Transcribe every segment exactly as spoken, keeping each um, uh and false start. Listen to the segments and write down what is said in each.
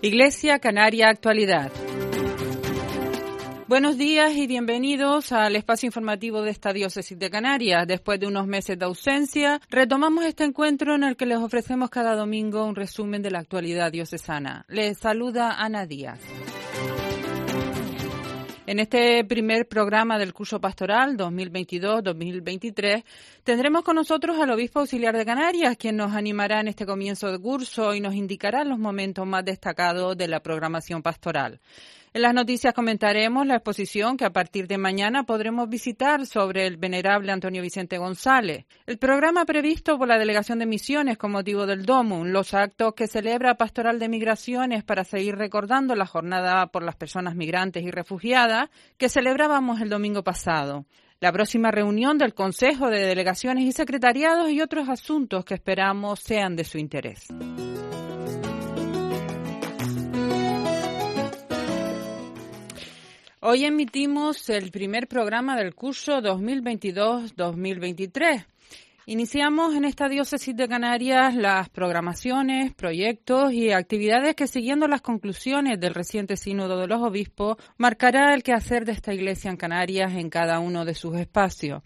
Iglesia Canaria Actualidad. Buenos días y bienvenidos al espacio informativo de esta diócesis de Canarias. Después de unos meses de ausencia, retomamos este encuentro en el que les ofrecemos cada domingo un resumen de la actualidad diocesana. Les saluda Ana Díaz. En este primer programa del curso pastoral dos mil veintidós dos mil veintitrés tendremos con nosotros al obispo auxiliar de Canarias, quien nos animará en este comienzo de curso y nos indicará los momentos más destacados de la programación pastoral. En las noticias comentaremos la exposición que a partir de mañana podremos visitar sobre el venerable Antonio Vicente González, el programa previsto por la Delegación de Misiones con motivo del Domum, los actos que celebra Pastoral de Migraciones para seguir recordando la jornada por las personas migrantes y refugiadas que celebrábamos el domingo pasado, la próxima reunión del Consejo de Delegaciones y Secretariados y otros asuntos que esperamos sean de su interés. Hoy emitimos el primer programa del curso dos mil veintidós dos mil veintitrés. Iniciamos en esta diócesis de Canarias las programaciones, proyectos y actividades que, siguiendo las conclusiones del reciente sínodo de los obispos, marcará el quehacer de esta iglesia en Canarias en cada uno de sus espacios.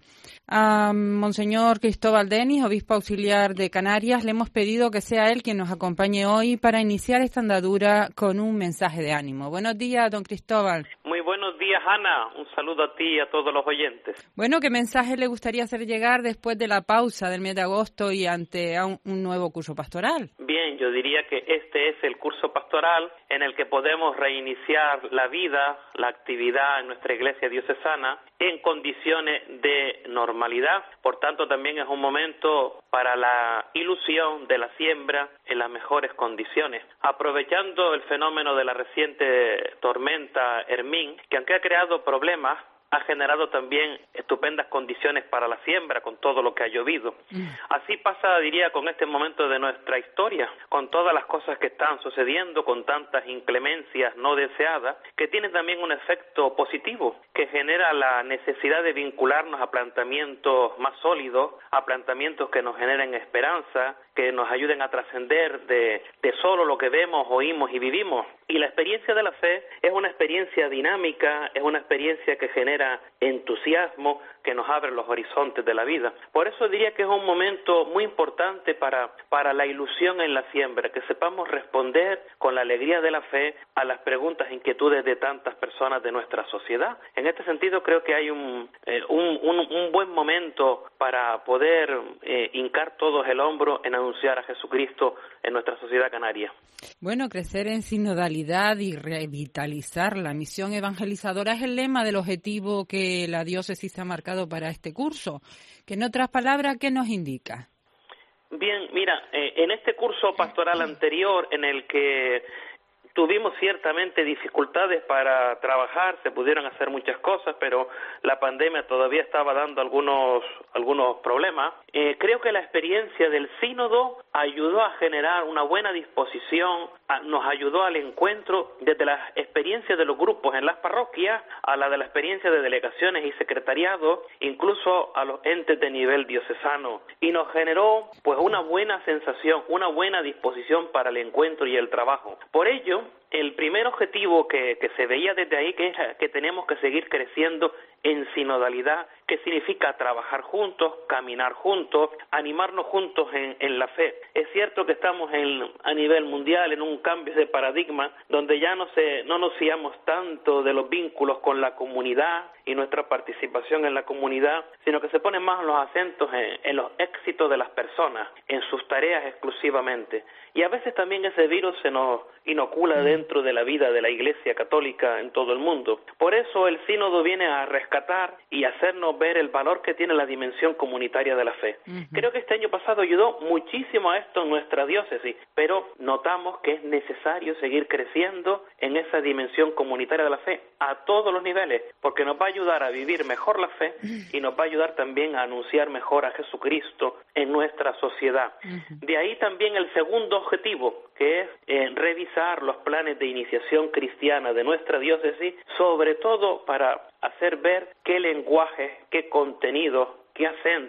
A Monseñor Cristóbal Denis, obispo auxiliar de Canarias, le hemos pedido que sea él quien nos acompañe hoy para iniciar esta andadura con un mensaje de ánimo. Buenos días, don Cristóbal. Muy buenos días, Ana. Un saludo a ti y a todos los oyentes. Bueno, ¿qué mensaje le gustaría hacer llegar después de la pausa del mes de agosto y ante un, un nuevo curso pastoral? Bien, yo diría que este es el curso pastoral en el que podemos reiniciar la vida, la actividad en nuestra iglesia diocesana en condiciones de normalidad. Por tanto, también es un momento para la ilusión de la siembra en las mejores condiciones. Aprovechando el fenómeno de la reciente tormenta Hermín, que aunque ha creado problemas, ha generado también estupendas condiciones para la siembra con todo lo que ha llovido. Mm. Así pasa, diría, con este momento de nuestra historia, con todas las cosas que están sucediendo, con tantas inclemencias no deseadas, que tienen también un efecto positivo, que genera la necesidad de vincularnos a planteamientos más sólidos, a planteamientos que nos generen esperanza, que nos ayuden a trascender de, de solo lo que vemos, oímos y vivimos. Y la experiencia de la fe es una experiencia dinámica, es una experiencia que genera entusiasmo, que nos abre los horizontes de la vida. Por eso diría que es un momento muy importante para, para la ilusión en la siembra, que sepamos responder con la alegría de la fe a las preguntas e inquietudes de tantas personas de nuestra sociedad. En este sentido creo que hay un, eh, un, un, un buen momento para poder eh, hincar todos el hombro en anunciar a Jesucristo en nuestra sociedad canaria. Bueno, crecer en sinodalidad y revitalizar la misión evangelizadora es el lema del objetivo que la diócesis ha marcado para este curso, que en otras palabras, ¿qué nos indica? Bien, mira, eh, en este curso pastoral anterior en el que tuvimos ciertamente dificultades para trabajar, se pudieron hacer muchas cosas, pero la pandemia todavía estaba dando algunos algunos problemas. Eh, creo que la experiencia del sínodo ayudó a generar una buena disposición, a, nos ayudó al encuentro desde las experiencias de los grupos en las parroquias, a la de la experiencia de delegaciones y secretariados, incluso a los entes de nivel diocesano, y nos generó pues una buena sensación, una buena disposición para el encuentro y el trabajo. Por ello, el primer objetivo que, que se veía desde ahí que es que tenemos que seguir creciendo en sinodalidad, que significa trabajar juntos, caminar juntos, animarnos juntos en, en la fe. Es cierto que estamos en, a nivel mundial en un cambio de paradigma donde ya no, se, no nos fiamos tanto de los vínculos con la comunidad y nuestra participación en la comunidad, sino que se ponen más los acentos en, en los éxitos de las personas, en sus tareas exclusivamente. Y a veces también ese virus se nos inocula dentro de la vida de la Iglesia Católica en todo el mundo. Por eso el sínodo viene a rescatar y hacernos ver el valor que tiene la dimensión comunitaria de la fe. Uh-huh. Creo que este año pasado ayudó muchísimo a esto en nuestra diócesis, pero notamos que es necesario seguir creciendo en esa dimensión comunitaria de la fe a todos los niveles, porque nos va a ayudar a vivir mejor la fe y nos va a ayudar también a anunciar mejor a Jesucristo en nuestra sociedad. Uh-huh. De ahí también el segundo objetivo, que es eh, revisar los planes de iniciación cristiana de nuestra diócesis, sobre todo para hacer ver qué lenguaje, qué contenido, qué acentos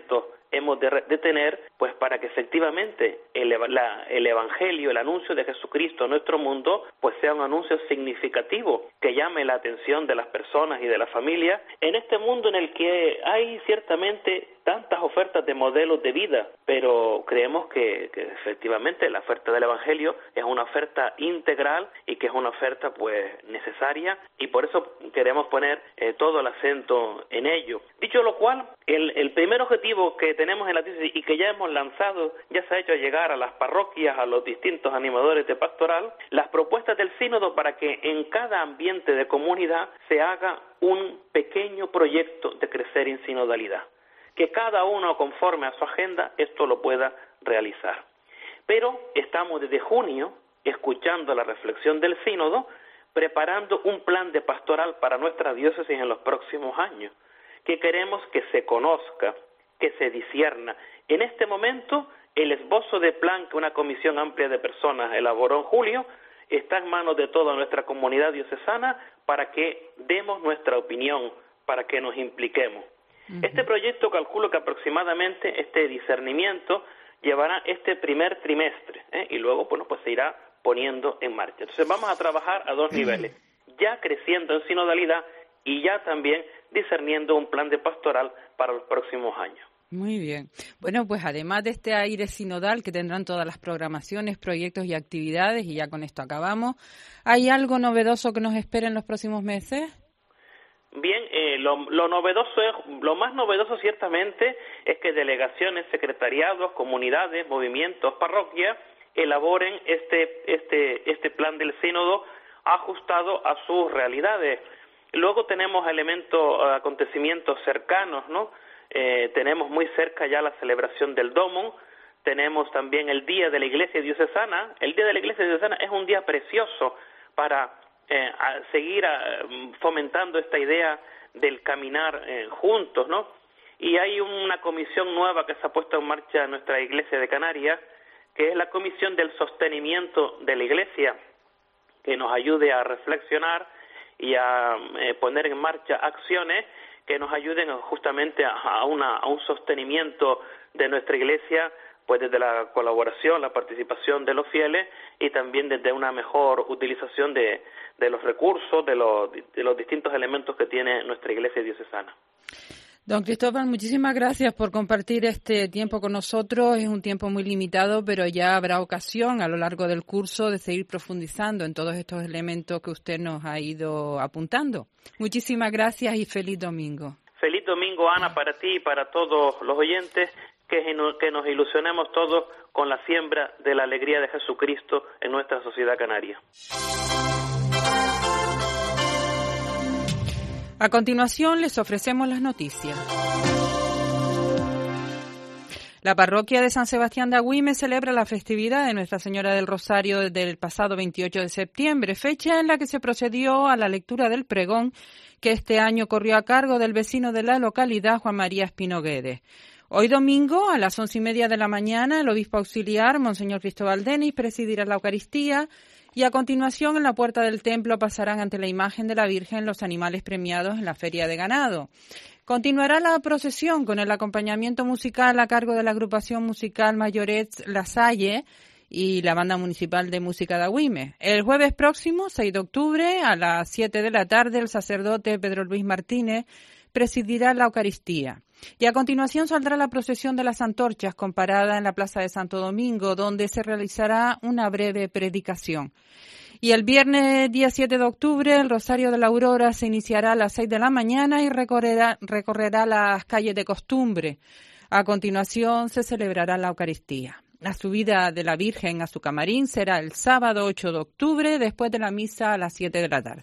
hemos de, de tener, pues para que efectivamente el, la, el Evangelio, el anuncio de Jesucristo en nuestro mundo, pues sea un anuncio significativo que llame la atención de las personas y de la familia en este mundo en el que hay ciertamente tantas ofertas de modelos de vida, pero creemos que, que efectivamente la oferta del Evangelio es una oferta integral y que es una oferta pues necesaria, y por eso queremos poner eh, todo el acento en ello. Dicho lo cual, el, el primer objetivo que tenemos en la diócesis y que ya hemos lanzado, ya se ha hecho llegar a las parroquias, a los distintos animadores de pastoral, las propuestas del sínodo para que en cada ambiente de comunidad se haga un pequeño proyecto de crecer en sinodalidad, que cada uno conforme a su agenda esto lo pueda realizar. Pero estamos desde junio escuchando la reflexión del sínodo, preparando un plan de pastoral para nuestra diócesis en los próximos años, que queremos que se conozca, que se discierna. En este momento, el esbozo de plan que una comisión amplia de personas elaboró en julio está en manos de toda nuestra comunidad diocesana para que demos nuestra opinión, para que nos impliquemos. Uh-huh. Este proyecto, calculo que aproximadamente este discernimiento llevará este primer trimestre, ¿eh? y luego bueno, pues se irá poniendo en marcha. Entonces vamos a trabajar a dos niveles, ya creciendo en sinodalidad y ya también discerniendo un plan de pastoral para los próximos años. Muy bien. Bueno, pues además de este aire sinodal que tendrán todas las programaciones, proyectos y actividades, y ya con esto acabamos, ¿hay algo novedoso que nos espera en los próximos meses? Bien, eh, lo, lo novedoso es, lo más novedoso ciertamente es que delegaciones, secretariados, comunidades, movimientos, parroquias elaboren este este este plan del sínodo ajustado a sus realidades. Luego tenemos elementos, acontecimientos cercanos, ¿no? Eh, tenemos muy cerca ya la celebración del Domum, tenemos también el Día de la Iglesia Diocesana. El Día de la Iglesia Diocesana es un día precioso para eh, a seguir a, fomentando esta idea del caminar eh, juntos, ¿no? Y hay una comisión nueva que se ha puesto en marcha en nuestra Iglesia de Canarias, que es la Comisión del Sostenimiento de la Iglesia, que nos ayude a reflexionar y a eh, poner en marcha acciones que nos ayuden justamente a, a, una, a un sostenimiento de nuestra Iglesia, pues desde la colaboración, la participación de los fieles y también desde una mejor utilización de, de los recursos, de los, de los distintos elementos que tiene nuestra Iglesia diocesana. Don Cristóbal, muchísimas gracias por compartir este tiempo con nosotros. Es un tiempo muy limitado, pero ya habrá ocasión a lo largo del curso de seguir profundizando en todos estos elementos que usted nos ha ido apuntando. Muchísimas gracias y feliz domingo. Feliz domingo, Ana, para ti y para todos los oyentes, que, que nos ilusionemos todos con la siembra de la alegría de Jesucristo en nuestra sociedad canaria. A continuación les ofrecemos las noticias. La parroquia de San Sebastián de Agüime celebra la festividad de Nuestra Señora del Rosario desde el pasado veintiocho de septiembre, fecha en la que se procedió a la lectura del pregón que este año corrió a cargo del vecino de la localidad, Juan María Espino Guedes. Hoy domingo, a las once y media de la mañana, el obispo auxiliar, Monseñor Cristóbal Denis, presidirá la Eucaristía. Y a continuación, en la puerta del templo pasarán ante la imagen de la Virgen los animales premiados en la Feria de Ganado. Continuará la procesión con el acompañamiento musical a cargo de la agrupación musical Mayorets La Salle y la Banda Municipal de Música de Agüime. El jueves próximo, seis de octubre, a las siete de la tarde, el sacerdote Pedro Luis Martínez presidirá la Eucaristía. Y a continuación saldrá la procesión de las antorchas con parada en la Plaza de Santo Domingo, donde se realizará una breve predicación. Y el viernes día siete de octubre, el Rosario de la Aurora se iniciará a las seis de la mañana y recorrerá, recorrerá las calles de costumbre. A continuación se celebrará la Eucaristía. La subida de la Virgen a su camarín será el sábado ocho de octubre, después de la misa a las siete de la tarde.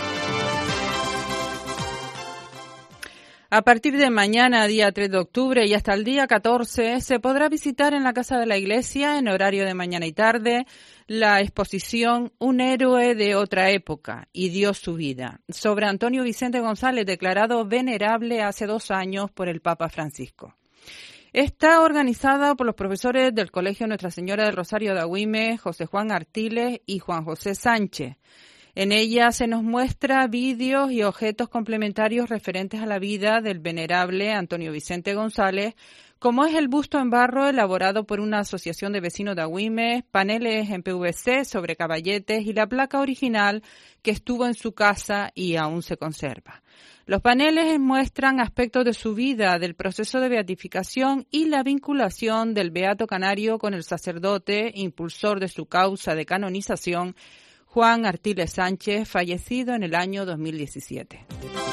A partir de mañana, día tres de octubre, y hasta el día catorce, se podrá visitar en la Casa de la Iglesia, en horario de mañana y tarde, la exposición Un héroe de otra época y dio su vida, sobre Antonio Vicente González, declarado venerable hace dos años por el Papa Francisco. Está organizada por los profesores del Colegio Nuestra Señora del Rosario de Agüime, José Juan Artiles y Juan José Sánchez. En ella se nos muestra vídeos y objetos complementarios referentes a la vida del venerable Antonio Vicente González, como es el busto en barro elaborado por una asociación de vecinos de Agüimes, paneles en P V C sobre caballetes y la placa original que estuvo en su casa y aún se conserva. Los paneles muestran aspectos de su vida, del proceso de beatificación y la vinculación del beato canario con el sacerdote, impulsor de su causa de canonización, Juan Artiles Sánchez, fallecido en el año dos mil diecisiete.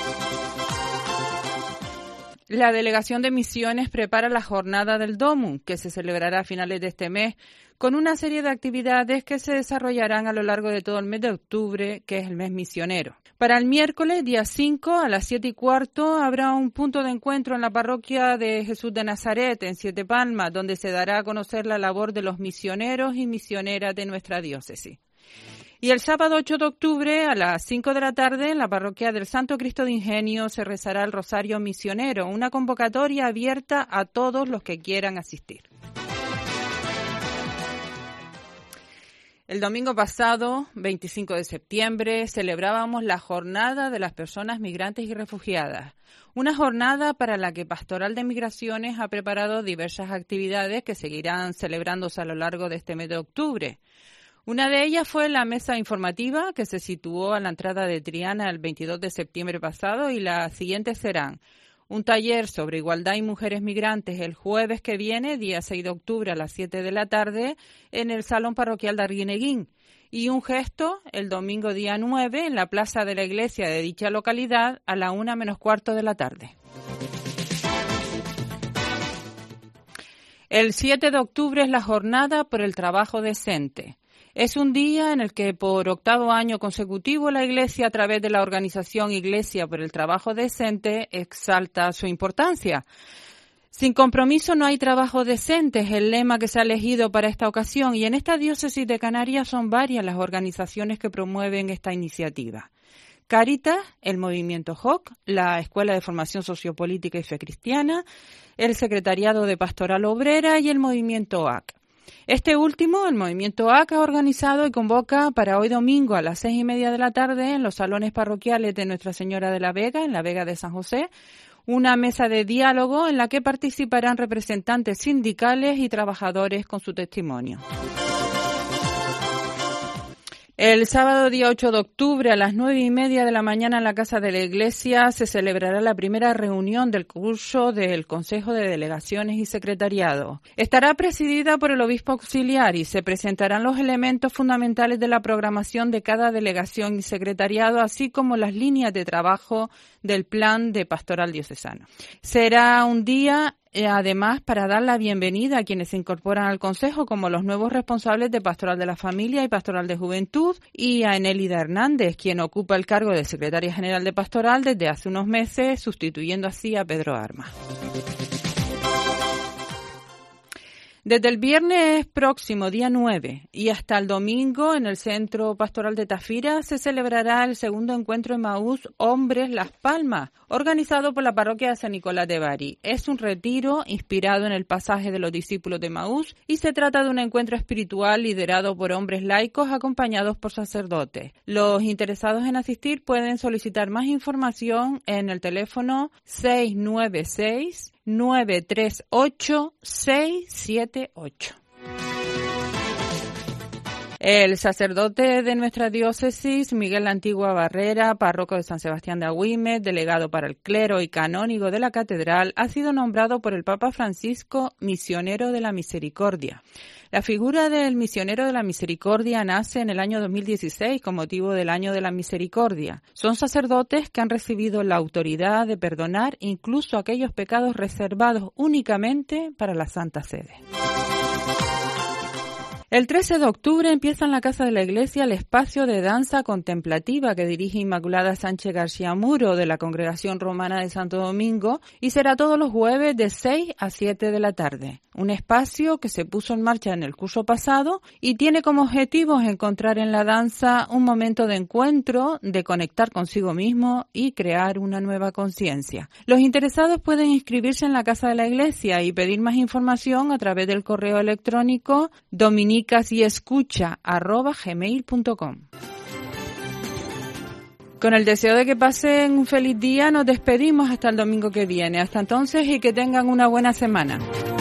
La Delegación de Misiones prepara la Jornada del Domum, que se celebrará a finales de este mes, con una serie de actividades que se desarrollarán a lo largo de todo el mes de octubre, que es el mes misionero. Para el miércoles, día cinco, a las siete y cuarto, habrá un punto de encuentro en la parroquia de Jesús de Nazaret, en Siete Palmas, donde se dará a conocer la labor de los misioneros y misioneras de nuestra diócesis. Y el sábado ocho de octubre, a las cinco de la tarde, en la parroquia del Santo Cristo de Ingenio, se rezará el Rosario Misionero, una convocatoria abierta a todos los que quieran asistir. El domingo pasado, veinticinco de septiembre, celebrábamos la Jornada de las Personas Migrantes y Refugiadas, una jornada para la que Pastoral de Migraciones ha preparado diversas actividades que seguirán celebrándose a lo largo de este mes de octubre. Una de ellas fue la mesa informativa que se situó a la entrada de Triana el veintidós de septiembre pasado, y las siguientes serán un taller sobre igualdad y mujeres migrantes el jueves que viene, día seis de octubre a las siete de la tarde, en el Salón Parroquial de Arguineguín, y un gesto el domingo día nueve en la plaza de la iglesia de dicha localidad a la una menos cuarto de la tarde. El siete de octubre es la Jornada por el Trabajo Decente. Es un día en el que por octavo año consecutivo la Iglesia, a través de la organización Iglesia por el Trabajo Decente, exalta su importancia. Sin compromiso no hay trabajo decente, es el lema que se ha elegido para esta ocasión, y en esta diócesis de Canarias son varias las organizaciones que promueven esta iniciativa. Cáritas, el Movimiento J O C, la Escuela de Formación Sociopolítica y Fe Cristiana, el Secretariado de Pastoral Obrera y el Movimiento A C. Este último, el Movimiento A C, ha organizado y convoca para hoy domingo a las seis y media de la tarde en los salones parroquiales de Nuestra Señora de la Vega, en la Vega de San José, una mesa de diálogo en la que participarán representantes sindicales y trabajadores con su testimonio. El sábado día ocho de octubre a las nueve y media de la mañana en la Casa de la Iglesia se celebrará la primera reunión del curso del Consejo de Delegaciones y Secretariado. Estará presidida por el obispo auxiliar y se presentarán los elementos fundamentales de la programación de cada delegación y secretariado, así como las líneas de trabajo del plan de pastoral diocesano. Será un día Eh, además, para dar la bienvenida a quienes se incorporan al Consejo, como los nuevos responsables de Pastoral de la Familia y Pastoral de Juventud, y a Enélida Hernández, quien ocupa el cargo de Secretaria General de Pastoral desde hace unos meses, sustituyendo así a Pedro Armas. Desde el viernes próximo, día nueve, y hasta el domingo, en el Centro Pastoral de Tafira, se celebrará el segundo encuentro Emaús Hombres Las Palmas, organizado por la parroquia de San Nicolás de Bari. Es un retiro inspirado en el pasaje de los discípulos de Emaús y se trata de un encuentro espiritual liderado por hombres laicos acompañados por sacerdotes. Los interesados en asistir pueden solicitar más información en el teléfono seis nueve seis, nueve tres ocho, seis siete ocho. El sacerdote de nuestra diócesis, Miguel Antigua Barrera, párroco de San Sebastián de Agüimes, delegado para el clero y canónigo de la catedral, ha sido nombrado por el Papa Francisco misionero de la misericordia. La figura del misionero de la misericordia nace en el año dos mil dieciséis con motivo del Año de la Misericordia. Son sacerdotes que han recibido la autoridad de perdonar incluso aquellos pecados reservados únicamente para la Santa Sede. El trece de octubre empieza en la Casa de la Iglesia el espacio de danza contemplativa que dirige Inmaculada Sánchez García Muro, de la Congregación Romana de Santo Domingo, y será todos los jueves de seis a siete de la tarde. Un espacio que se puso en marcha en el curso pasado y tiene como objetivo encontrar en la danza un momento de encuentro, de conectar consigo mismo y crear una nueva conciencia. Los interesados pueden inscribirse en la Casa de la Iglesia y pedir más información a través del correo electrónico dominicas y escucha arroba gmail punto com. Con el deseo de que pasen un feliz día, nos despedimos hasta el domingo que viene. Hasta entonces y que tengan una buena semana.